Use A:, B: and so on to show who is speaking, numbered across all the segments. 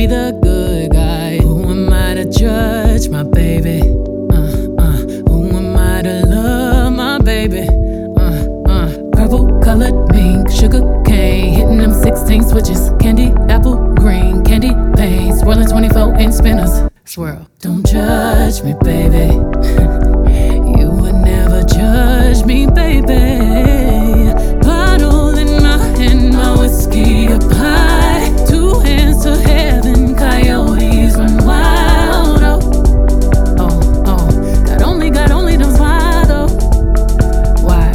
A: be the good guy. Who am I to judge my baby? Who am I to love my baby? Purple colored mink, sugar cane, hitting them 16 switches, candy, apple, green, candy paint, swirling 24-inch spinners. Swirl. Don't judge me, baby. You would never judge me, baby. Bottle in my hand, my whiskey up high. Two hands to heaven, coyotes run wild. Oh, God only knows why though. Why?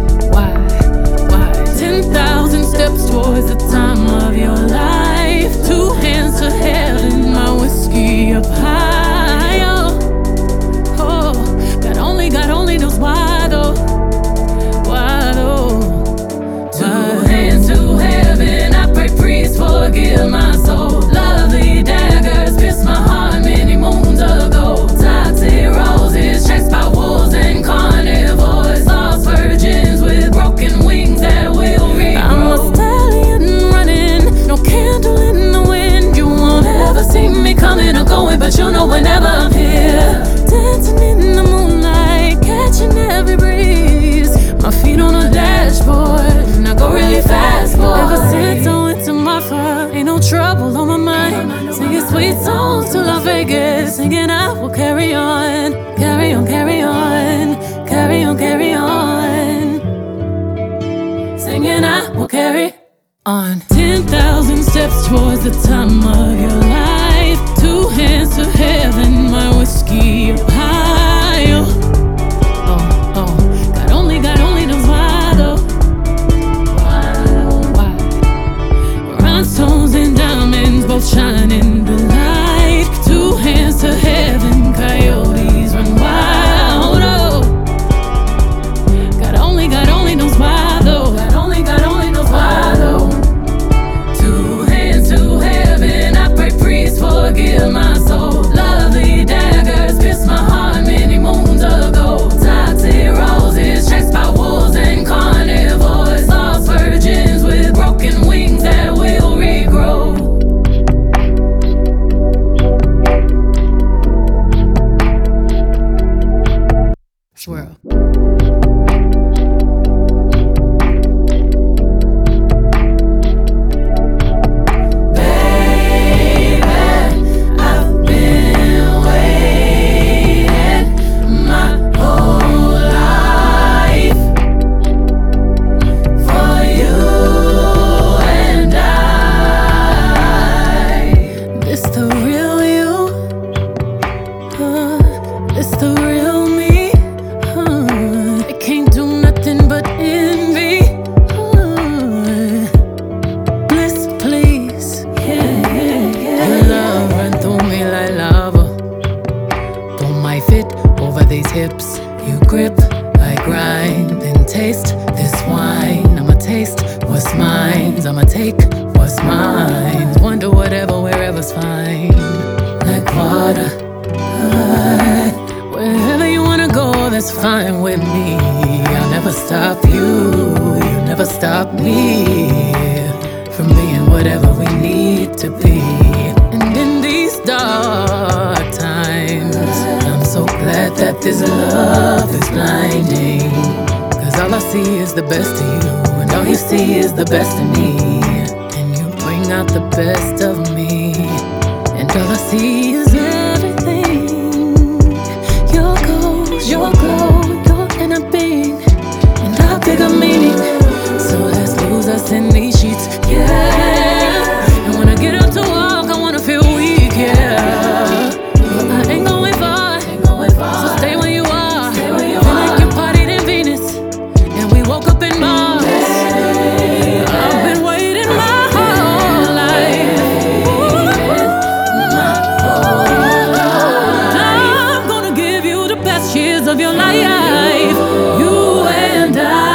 A: 10,000 steps towards the time of your life. Two hands to heaven, my whiskey up high. Oh, God only knows why though. Why though? Two hands to heaven, I pray please forgive my soul. Lovely daggers pierced my heart many moons ago. Toxic roses chased by wolves and carnivores. Lost virgins with broken wings that will regrow. I'm a stallion running, no candle in the wind. You won't ever see me coming or going, but you'll know whenever I'm here. Dancing in the moonlight, catching every breeze. My feet on the dashboard, and I go really fast, boy. Ever since I went to Marfa, ain't no trouble on my mind. Singing sweet songs till I Vegas, singing I will carry on, carry on, carry on, carry on, carry on. Singing I will carry on. 10,000 steps towards the time of your life. Two hands to heaven, my whiskey up high. Oh, God only knows why though. Why? Rhinestones and diamonds both shine in the light. Two hands to heaven, coyotes run wild. Oh, God only knows why though. God only knows why though. Two hands to heaven, I pray please forgive my soul. Lovely daggers pierced my heart many moons ago. Toxic roses chased by wolves and carnivores. Lost virgins with broken wings that will regrow. Swirl. It's the real me. I can't do nothing but envy. Bliss, please. Your love run through me like lava. Pull my fit over these hips. You grip, I grind, then taste this wine. I'ma taste what's mine. I'ma take what's mine. Wonder whatever, wherever's fine. Like water. Wherever you wanna go, that's fine with me. I'll never stop you, you never stop me from being whatever we need to be. And in these dark times, I'm so glad that this love is blinding. Cause all I see is the best of you, and all you see is the best of me. And you bring out the best of me, and all I see is everything. Your goals, your glow, your inner being, and our bigger meaning. So let's lose us in these sheets, yeah. And when I get up to walk, I wanna feel weak, yeah. But I ain't going far, so stay where you are. Feel like you partied in Venus, and we woke up in Mars. I've been waiting my whole life. I'm gonna give you the best years of your life. You and I.